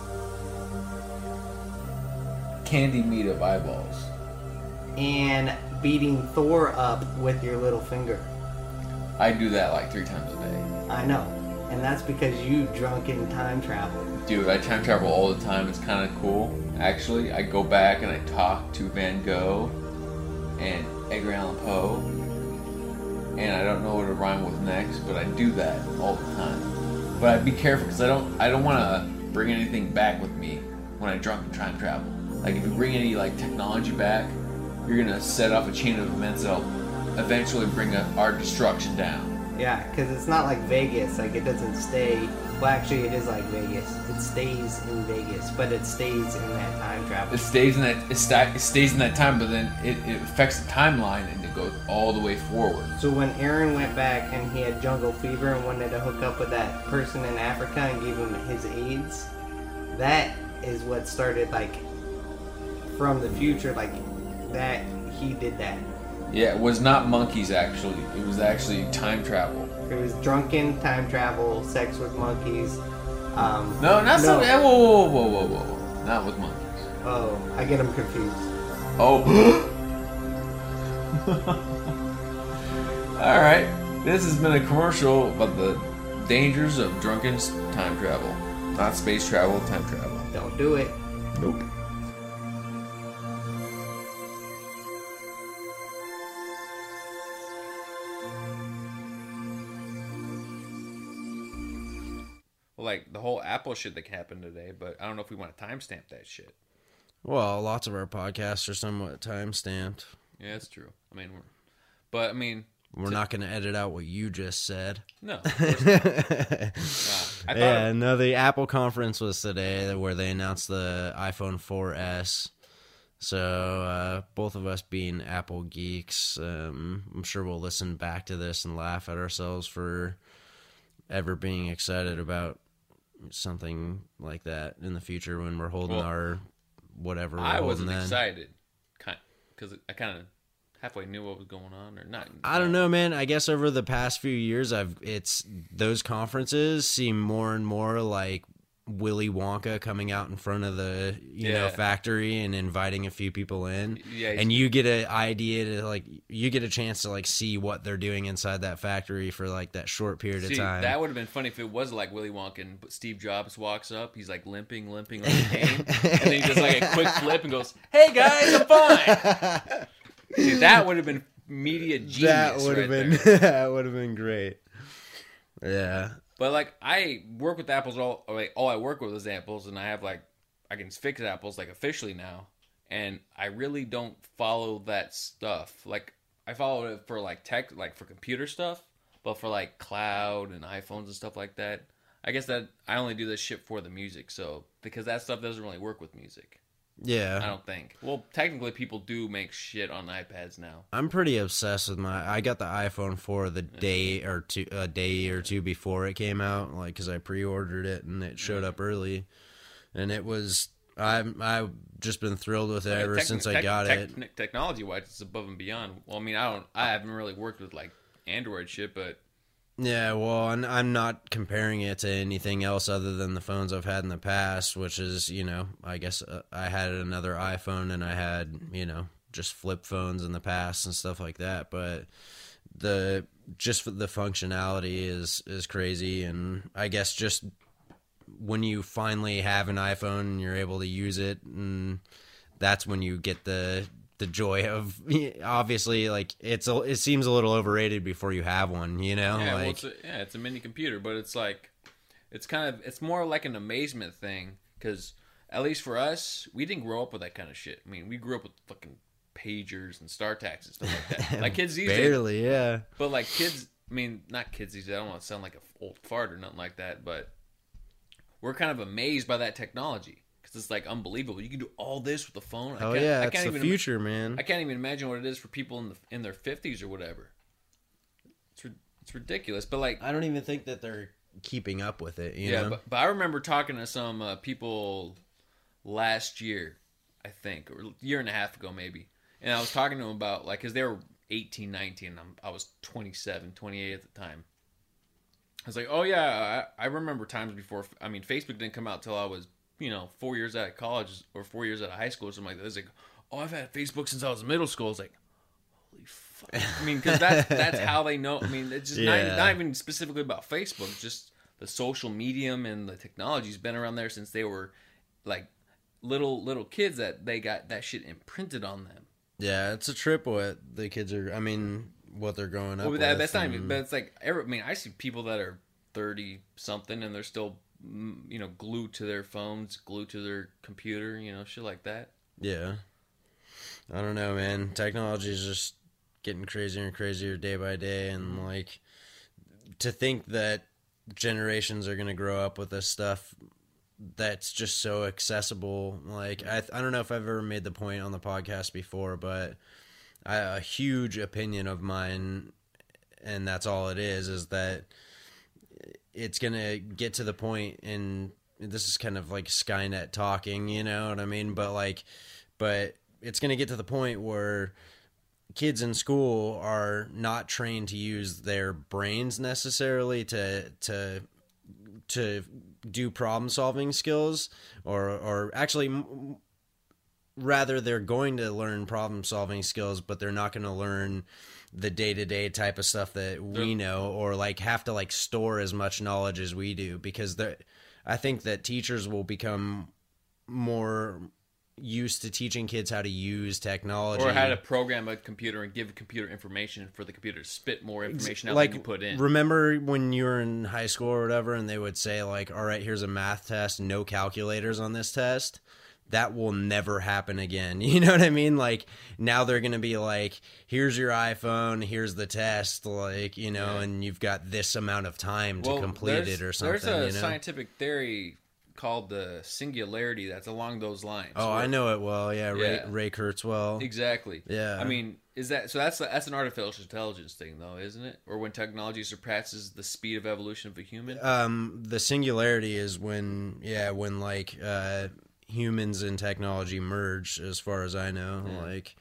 [SPEAKER 5] Candy meat of eyeballs.
[SPEAKER 3] and beating Thor up with your little finger.
[SPEAKER 5] I do that like 3 times a day.
[SPEAKER 3] I know. And that's because you drunken time travel.
[SPEAKER 5] Dude, I time travel all the time. It's kind of cool. Actually, I go back and I talk to Van Gogh and Edgar Allan Poe. And I don't know what to rhyme with next, but I do that all the time. But I'd be careful because I don't want to bring anything back with me when I drunk and time travel. Like if you bring any like technology back, you're gonna set off a chain of events that'll eventually bring our destruction down.
[SPEAKER 3] Yeah, because it's not like Vegas. Like, it doesn't stay... Well, actually, it is like Vegas. It stays in Vegas, but it stays in that time travel.
[SPEAKER 5] It stays in that it stays in that time, but then it affects the timeline and it goes all the way forward.
[SPEAKER 3] So when Aaron went back and he had jungle fever and wanted to hook up with that person in Africa and gave him his AIDS, that is what started, like, from the future, like, that, he did that.
[SPEAKER 5] Yeah, it was not monkeys actually. It was actually time travel.
[SPEAKER 3] It was drunken time travel, sex with monkeys.
[SPEAKER 5] No, not so. Whoa. Not with monkeys.
[SPEAKER 3] Oh, I get them confused.
[SPEAKER 5] Oh. All right. This has been a commercial about the dangers of drunken time travel. Not space travel, time travel.
[SPEAKER 3] Don't do it.
[SPEAKER 5] Nope. Like the whole Apple shit that happened today, but I don't know if we want to timestamp that shit.
[SPEAKER 4] Well, lots of our podcasts are somewhat time-stamped.
[SPEAKER 5] Yeah, that's true. I mean,
[SPEAKER 4] We're not going to edit out what you just said.
[SPEAKER 5] No. Of course not. I thought
[SPEAKER 4] the Apple conference was today where they announced the iPhone 4S. So both of us being Apple geeks, I'm sure we'll listen back to this and laugh at ourselves for ever being excited about something like that in the future when we're holding our whatever we're
[SPEAKER 5] I
[SPEAKER 4] holding
[SPEAKER 5] wasn't
[SPEAKER 4] then.
[SPEAKER 5] excited because I kind of halfway knew what was going on or not.
[SPEAKER 4] I don't know, man. I guess over the past few years, those conferences seem more and more like Willy Wonka coming out in front of the factory and inviting a few people in.
[SPEAKER 5] Yeah,
[SPEAKER 4] and you get an idea to you get a chance to see what they're doing inside that factory for that short period of time.
[SPEAKER 5] That would have been funny if it was like Willy Wonka and Steve Jobs walks up, he's like limping on the cane, and then he does like a quick flip and goes, "Hey guys, I'm fine." See, that would have been media genius.
[SPEAKER 4] That would have been that would have been great. Yeah.
[SPEAKER 5] But I work with Apples all I work with is Apples, and I have I can fix Apples officially now, and I really don't follow that stuff. I follow it for tech, for computer stuff, but for cloud and iPhones and stuff like that, I guess that I only do this shit for the music. So because that stuff doesn't really work with music.
[SPEAKER 4] Yeah.
[SPEAKER 5] I don't think. Well, technically, people do make shit on iPads now.
[SPEAKER 4] I'm pretty obsessed with I got the iPhone 4 a day or two before it came out, because I pre-ordered it and it showed up early, and it was I've just been thrilled with it ever since I got it.
[SPEAKER 5] Technology-wise, it's above and beyond. Well, I mean, I haven't really worked with like Android shit, but
[SPEAKER 4] yeah, well, and I'm not comparing it to anything else other than the phones I've had in the past, which is, I guess I had another iPhone and I had, just flip phones in the past and stuff like that. But the functionality is crazy, and I guess just when you finally have an iPhone and you're able to use it, and that's when you get the joy of, obviously, like it seems a little overrated before you have one,
[SPEAKER 5] Yeah,
[SPEAKER 4] like
[SPEAKER 5] it's a mini computer, but it's like it's more like an amazement thing, because at least for us, we didn't grow up with that kind of shit. I mean, we grew up with fucking pagers and StarTACs and stuff like that. Like kids these days,
[SPEAKER 4] barely, yeah.
[SPEAKER 5] But like kids, I mean, not kids these days. I don't want to sound like an old fart or nothing like that, but we're kind of amazed by that technology. It's like unbelievable. You can do all this with the phone.
[SPEAKER 4] Oh yeah, it's the future, man.
[SPEAKER 5] I can't even imagine what it is for people in their 50s or whatever. It's ridiculous. But like,
[SPEAKER 4] I don't even think that they're keeping up with it. You know?
[SPEAKER 5] But I remember talking to some people last year, I think, or a year and a half ago maybe, and I was talking to them about like, because they were 18, 19. I was 27, 28 at the time. I was like, oh yeah, I remember times before. I mean, Facebook didn't come out till I was 4 years out of college or 4 years out of high school or something like that. It's like, oh, I've had Facebook since I was in middle school. It's like, holy fuck. I mean, because that's how they know. I mean, it's just not even specifically about Facebook. Just the social medium and the technology's been around there since they were like little kids, that they got that shit imprinted on them.
[SPEAKER 4] Yeah, it's a trip what the kids are. I mean, what they're growing up with.
[SPEAKER 5] That's not even. But it's like, I mean, I see people that are 30 something and they're still, glued to their phones, glued to their computer, shit like that.
[SPEAKER 4] Yeah. I don't know, man. Technology is just getting crazier and crazier day by day, and like, to think that generations are going to grow up with this stuff that's just so accessible. Like, I don't know if I've ever made the point on the podcast before, but a huge opinion of mine, and that's all it is that it's going to get to the point, and this is kind of like Skynet talking, you know what I mean? But it's going to get to the point where kids in school are not trained to use their brains necessarily to do problem solving skills, or actually rather they're going to learn problem solving skills, but they're not going to learn the day-to-day type of stuff that we know, or like have to like store as much knowledge as we do, because I think that teachers will become more used to teaching kids how to use technology,
[SPEAKER 5] or how to program a computer and give computer information for the computer to spit more information out
[SPEAKER 4] like,
[SPEAKER 5] than you put in.
[SPEAKER 4] Remember when you were in high school or whatever, and they would say like, all right, here's a math test, no calculators on this test? That will never happen again. You know what I mean? Like, now they're going to be like, here's your iPhone, here's the test, like, and you've got this amount of time to complete it or something.
[SPEAKER 5] There's a scientific theory called the singularity that's along those lines.
[SPEAKER 4] Oh, I know it well. Yeah, Ray Kurzweil.
[SPEAKER 5] Exactly.
[SPEAKER 4] Yeah.
[SPEAKER 5] I mean, that's an artificial intelligence thing, though, isn't it? Or when technology surpasses the speed of evolution of a human?
[SPEAKER 4] The singularity is when like humans and technology merge, as far as I know. Yeah. Like,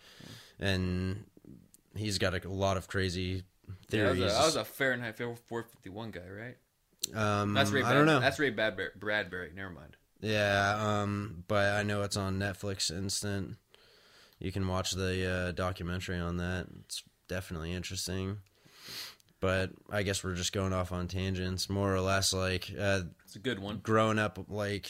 [SPEAKER 4] and he's got a lot of crazy theories.
[SPEAKER 5] Yeah, that was a Fahrenheit 451 guy, right?
[SPEAKER 4] That's Ray. I don't know.
[SPEAKER 5] That's Ray Bradbury. Never mind.
[SPEAKER 4] Yeah, but I know it's on Netflix Instant. You can watch the documentary on that. It's definitely interesting. But I guess we're just going off on tangents, more or less. Like,
[SPEAKER 5] it's a good one.
[SPEAKER 4] Growing up with like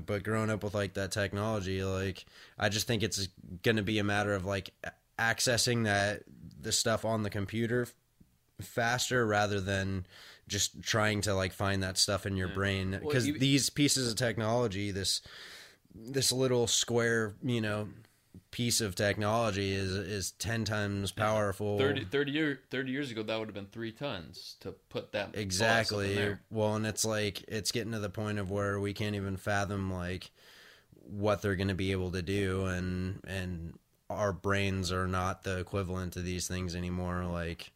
[SPEAKER 4] that technology, like, I just think it's going to be a matter of like accessing the stuff on the computer faster, rather than just trying to like find that stuff in your brain, because these pieces of technology, this little square, piece of technology is 10 times powerful.
[SPEAKER 5] 30 years ago, that would have been 3 tons to put that
[SPEAKER 4] exactly
[SPEAKER 5] there.
[SPEAKER 4] Well, and it's like, it's getting to the point of where we can't even fathom like what they're going to be able to do, and our brains are not the equivalent to these things anymore. Like,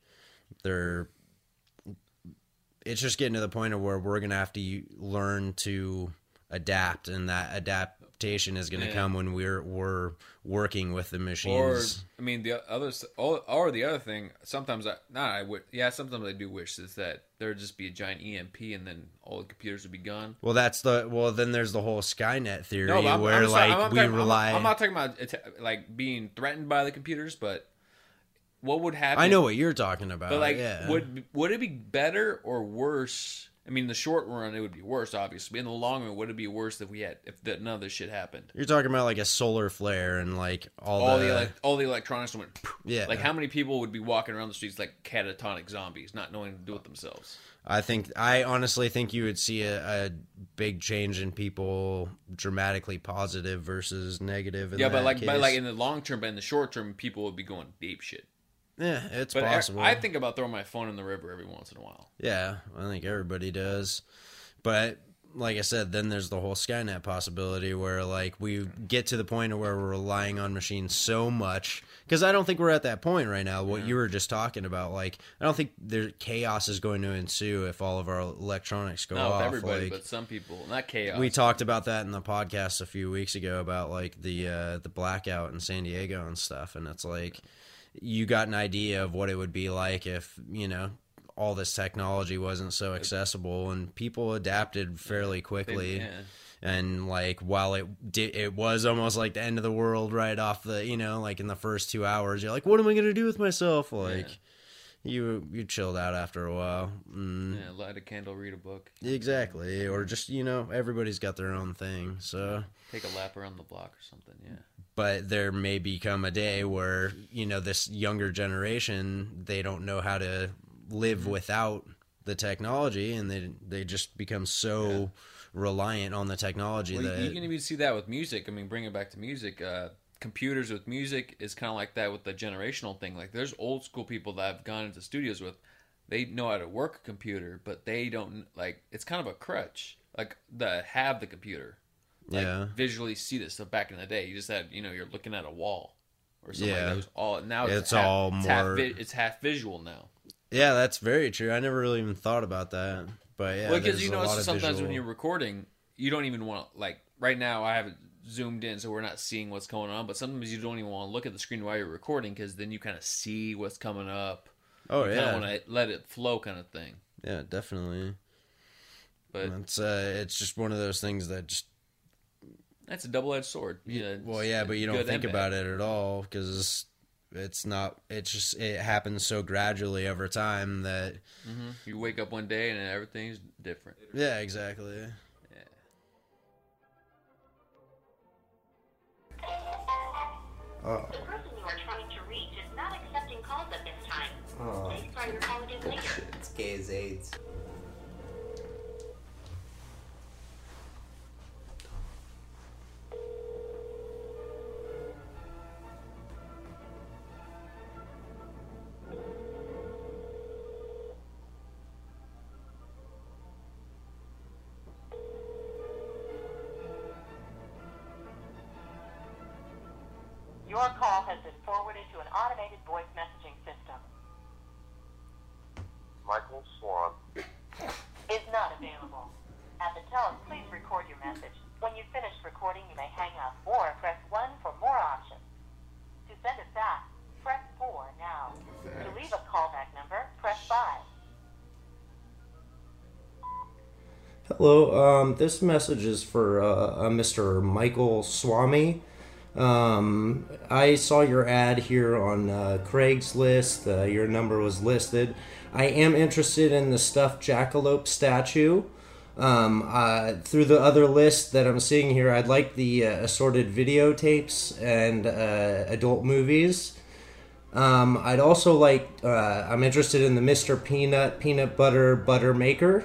[SPEAKER 4] it's just getting to the point of where we're going to have to learn to
[SPEAKER 8] adapt, and that adaptation is going to come when we're working with the
[SPEAKER 5] Or
[SPEAKER 8] machines.
[SPEAKER 5] I mean, the other thing. Sometimes sometimes I do wish is that there would just be a giant EMP and then all the computers would be gone.
[SPEAKER 8] Well, then there's the whole Skynet theory
[SPEAKER 5] No, but
[SPEAKER 8] where we rely.
[SPEAKER 5] I'm not talking about like being threatened by the computers, but what would happen?
[SPEAKER 8] I know what you're talking about.
[SPEAKER 5] But
[SPEAKER 8] yeah.
[SPEAKER 5] would it be better or worse? I mean, in the short run, it would be worse, obviously. In the long run, would it be worse if none of this shit happened?
[SPEAKER 8] You're talking about like a solar flare and like
[SPEAKER 5] all the electronics went.
[SPEAKER 8] Yeah.
[SPEAKER 5] Like how many people would be walking around the streets like catatonic zombies, not knowing what to do with themselves?
[SPEAKER 8] I honestly think you would see a big change in people, dramatically positive versus negative.
[SPEAKER 5] But in the long term, but in the short term, people would be going ape shit.
[SPEAKER 8] Yeah, it's
[SPEAKER 5] but
[SPEAKER 8] possible.
[SPEAKER 5] I think about throwing my phone in the river every once in a while.
[SPEAKER 8] Yeah, I think everybody does. But like I said, then there's the whole Skynet possibility where like we get to the point where we're relying on machines so much. Because I don't think we're at that point right now. What you were just talking about, like I don't think chaos is going to ensue if all of our electronics go off.
[SPEAKER 5] Not with everybody,
[SPEAKER 8] like,
[SPEAKER 5] but some people. Not chaos.
[SPEAKER 8] We talked about that in the podcast a few weeks ago about like the blackout in San Diego and stuff, and it's like you got an idea of what it would be like if, all this technology wasn't so accessible, and people adapted fairly quickly. And like, while it was almost like the end of the world right off the, like in the first 2 hours, you're like, what am I going to do with myself? Like you chilled out after a while.
[SPEAKER 5] Light a candle, read a book.
[SPEAKER 8] Exactly. Or just, everybody's got their own thing. So
[SPEAKER 5] take a lap around the block or something. Yeah.
[SPEAKER 8] But there may become a day where, this younger generation, they don't know how to live without the technology, and they just become so reliant on the technology that
[SPEAKER 5] you can even see that with music. I mean, bring it back to music. Computers with music is kind of like that with the generational thing. Like, there's old school people that I've gone into studios with. They know how to work a computer, but they don't, like, it's kind of a crutch. Like, have the computer. Like, visually see this stuff. Back in the day, you just had, you're looking at a wall or something. Like that. It was all, now it's half visual now.
[SPEAKER 8] Yeah, that's very true. I never really even thought about that. But yeah,
[SPEAKER 5] well, because sometimes when you're recording, you don't even want to, like, right now I have it zoomed in so we're not seeing what's going on, but sometimes you don't even want to look at the screen while you're recording, because then you kind of see what's coming up.
[SPEAKER 8] Oh,
[SPEAKER 5] you kind of want to let it flow, kind of thing.
[SPEAKER 8] Yeah, definitely.
[SPEAKER 5] But
[SPEAKER 8] it's just one of those things that just...
[SPEAKER 5] That's a double-edged sword. Yeah.
[SPEAKER 8] Well, yeah, but you don't think about it at all, because it's not... it happens so gradually over time that...
[SPEAKER 5] Mm-hmm. You wake up one day and everything's different.
[SPEAKER 8] Yeah, exactly.
[SPEAKER 9] The person you are trying to reach is not accepting calls at this time. Please try your call again later.
[SPEAKER 3] It's gay as AIDS.
[SPEAKER 9] Your call has been forwarded to an automated voice messaging system.
[SPEAKER 10] Michael Swan
[SPEAKER 9] Is not available. At the tone, please record your message. When you've finished recording, you may hang up or press 1 for more options. To send a fax, press 4 now. To leave a callback number, press 5.
[SPEAKER 4] Hello, this message is for Mr. Michael Swami. I saw your ad here on Craigslist. Your number was listed. I am interested in the stuffed jackalope statue. Through the other list that I'm seeing here, I'd like the assorted videotapes and adult movies. I'd also like, I'm interested in the Mr. Peanut Butter Maker.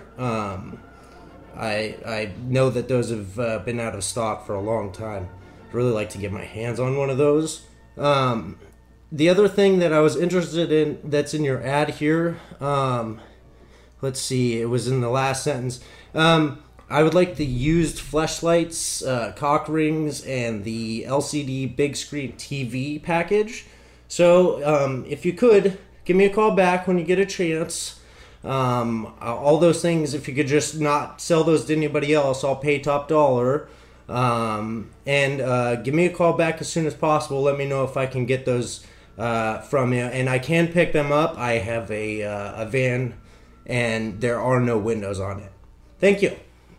[SPEAKER 4] I know that those have been out of stock for a long time. I'd really like to get my hands on one of those. The other thing that I was interested in that's in your ad here, let's see, it was in the last sentence. I would like the used fleshlights, cock rings, and the LCD big screen TV package. So if you could, give me a call back when you get a chance. All those things, if you could just not sell those to anybody else, I'll pay top dollar. And give me a call back as soon as possible. Let me know if I can get those from you. And I can pick them up. I have a van, and there are no windows on it. Thank you.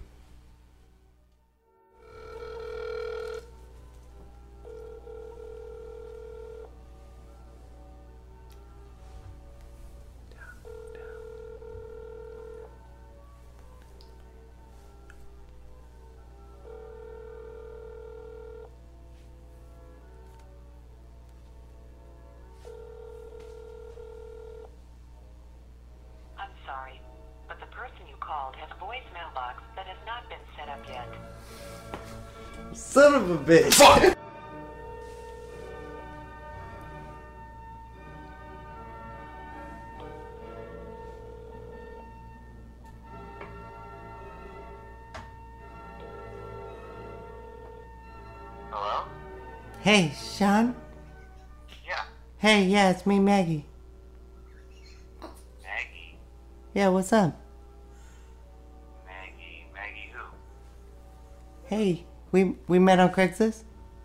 [SPEAKER 9] I'm sorry, but the person you called has a voicemail box that has not been set up yet.
[SPEAKER 3] Son of a bitch.
[SPEAKER 2] Fuck!
[SPEAKER 9] Hello?
[SPEAKER 3] Hey, Sean?
[SPEAKER 9] Yeah.
[SPEAKER 3] Hey, yeah, it's me, Maggie.
[SPEAKER 9] Maggie?
[SPEAKER 3] Yeah, what's up?
[SPEAKER 9] Maggie who?
[SPEAKER 3] Hey, we met on Craigslist?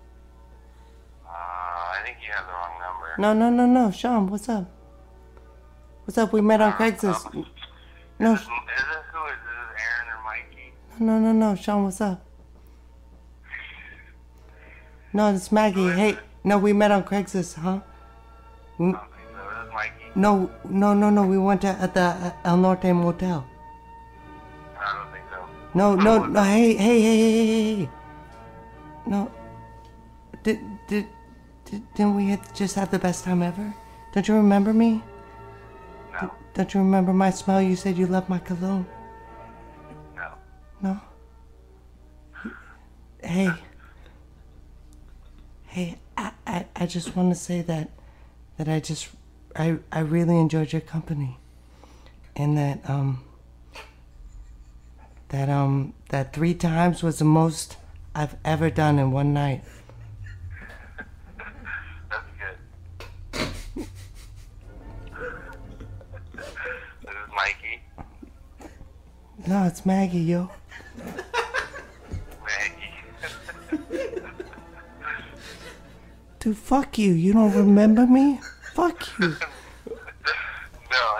[SPEAKER 9] I think you have the wrong number.
[SPEAKER 3] No, Sean, what's up? What's up? We met on Craigslist. No,
[SPEAKER 9] Who is this? Is this Aaron or Mikey?
[SPEAKER 3] no, Sean, what's up? No, it's Maggie. Hey, no, we met on Craigslist, huh?
[SPEAKER 9] I don't think so. Is this Mikey?
[SPEAKER 3] No, we went at the El Norte Motel.
[SPEAKER 9] I don't think so.
[SPEAKER 3] No, hey. No, didn't we just have the best time ever? Don't you remember me?
[SPEAKER 9] No.
[SPEAKER 3] Don't you remember my smell? You said you loved my cologne.
[SPEAKER 9] No.
[SPEAKER 3] No? Hey, I just want to say that I really enjoyed your company, and that 3 times was the most I've ever done in one night.
[SPEAKER 9] That's good. This is Mikey.
[SPEAKER 3] No, it's Maggie, yo.
[SPEAKER 9] Maggie.
[SPEAKER 3] Dude, fuck you. You don't remember me? Fuck you.
[SPEAKER 9] No.